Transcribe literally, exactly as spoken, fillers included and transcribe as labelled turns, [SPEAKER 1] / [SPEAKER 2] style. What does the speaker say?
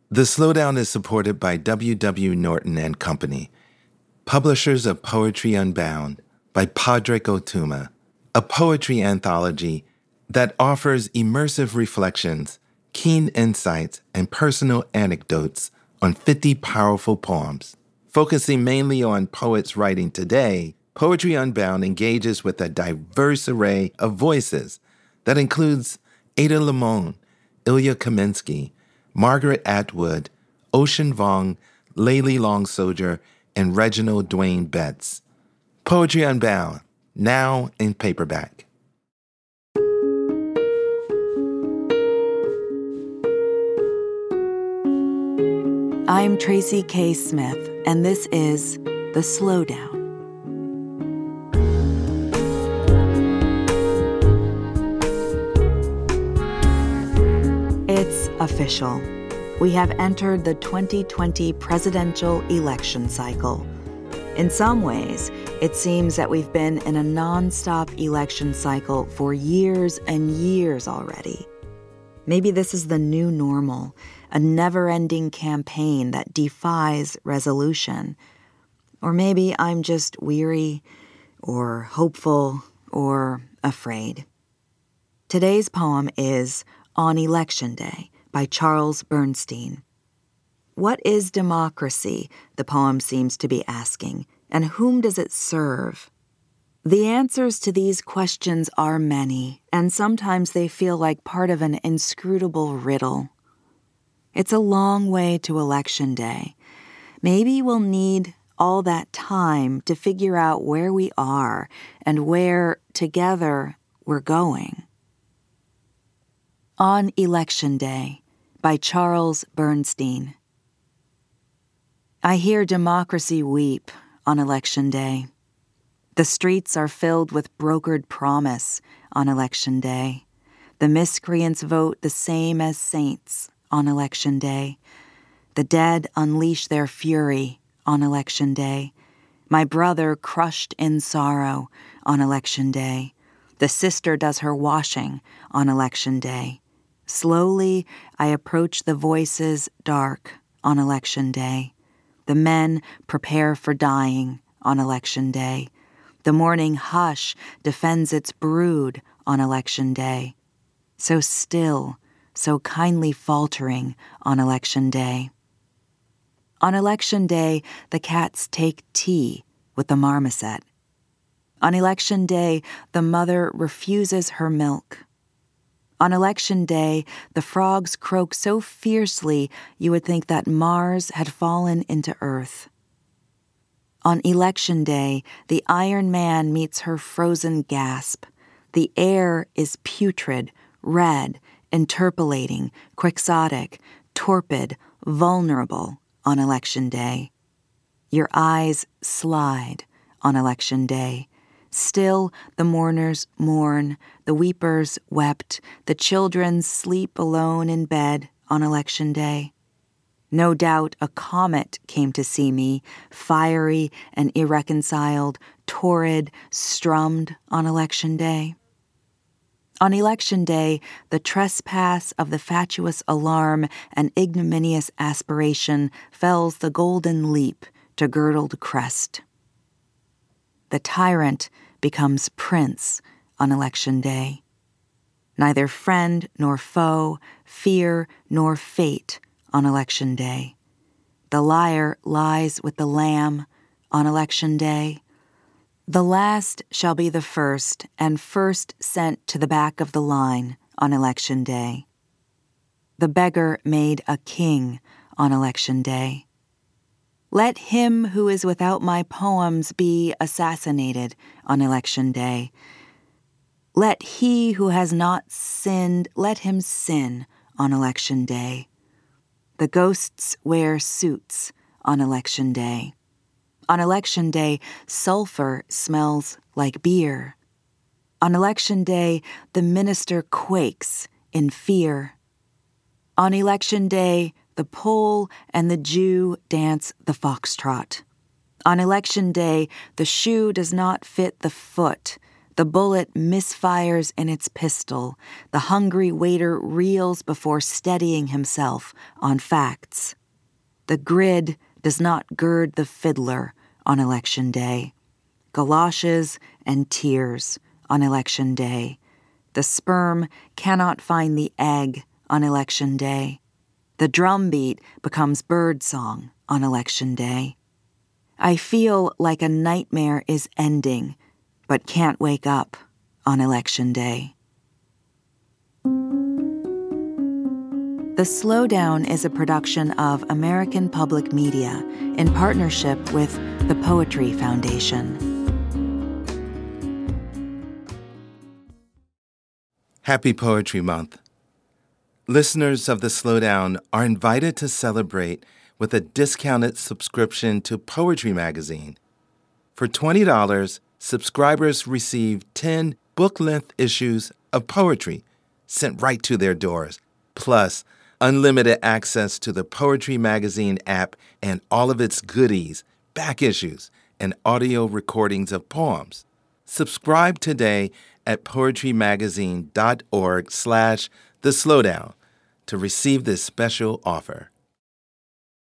[SPEAKER 1] The Slowdown is supported by W W. Norton and Company, publishers of Poetry Unbound by Padraig Ó Tuama, a poetry anthology that offers immersive reflections, keen insights, and personal anecdotes on fifty powerful poems. Focusing mainly on poets writing today, Poetry Unbound engages with a diverse array of voices that includes Ada Limon, Ilya Kaminsky, Margaret Atwood, Ocean Vuong, Layli Long Soldier, and Reginald Dwayne Betts. Poetry Unbound, now in paperback.
[SPEAKER 2] I'm Tracy K. Smith, and this is The Slowdown. It's official. We have entered the twenty twenty presidential election cycle. In some ways, it seems that we've been in a nonstop election cycle for years and years already. Maybe this is the new normal, a never-ending campaign that defies resolution. Or maybe I'm just weary, or hopeful, or afraid. Today's poem is On Election Day by Charles Bernstein. What is democracy, the poem seems to be asking, and whom does it serve? The answers to these questions are many, and sometimes they feel like part of an inscrutable riddle. It's a long way to Election Day. Maybe we'll need all that time to figure out where we are and where, together, we're going. On Election Day by Charles Bernstein. I hear democracy weep on Election Day. The streets are filled with brokered promise on Election Day. The miscreants vote the same as saints on Election Day. The dead unleash their fury on Election Day. My brother crushed in sorrow on Election Day. The sister does her washing on Election Day. Slowly, I approach the voices dark on Election Day. The men prepare for dying on Election Day. The morning hush defends its brood on Election Day. So still, so kindly faltering on Election Day. On Election Day, the cats take tea with the marmoset. On Election Day, the mother refuses her milk. On Election Day, the frogs croak so fiercely you would think that Mars had fallen into Earth. On Election Day, the Iron Man meets her frozen gasp. The air is putrid, red, interpolating, quixotic, torpid, vulnerable on Election Day. Your eyes slide on Election Day. Still the mourners mourn, the weepers wept, the children sleep alone in bed on Election Day. No doubt a comet came to see me, fiery and irreconciled, torrid, strummed on Election Day. On Election Day, the trespass of the fatuous alarm and ignominious aspiration fells the golden leap to girdled crest. The tyrant becomes prince on Election Day. Neither friend nor foe, fear nor fate on Election Day. The liar lies with the lamb on Election Day. The last shall be the first, and first sent to the back of the line on Election Day. The beggar made a king on Election Day. Let him who is without my poems be assassinated on Election Day. Let he who has not sinned, let him sin on Election Day. The ghosts wear suits on Election Day. On Election Day, sulfur smells like beer. On Election Day, the minister quakes in fear. On Election Day, the Pole and the Jew dance the foxtrot. On Election Day, the shoe does not fit the foot. The bullet misfires in its pistol. The hungry waiter reels before steadying himself on facts. The grid does not gird the fiddler on Election Day. Galoshes and tears on Election Day. The sperm cannot find the egg on Election Day. The drumbeat becomes birdsong on Election Day. I feel like a nightmare is ending, but can't wake up on Election Day. The Slowdown is a production of American Public Media in partnership with the Poetry Foundation.
[SPEAKER 1] Happy Poetry Month. Listeners of The Slowdown are invited to celebrate with a discounted subscription to Poetry Magazine. For twenty dollars, subscribers receive ten book-length issues of poetry sent right to their doors, plus unlimited access to the Poetry Magazine app and all of its goodies, back issues, and audio recordings of poems. Subscribe today at poetrymagazine.org slash the slowdown to receive this special offer.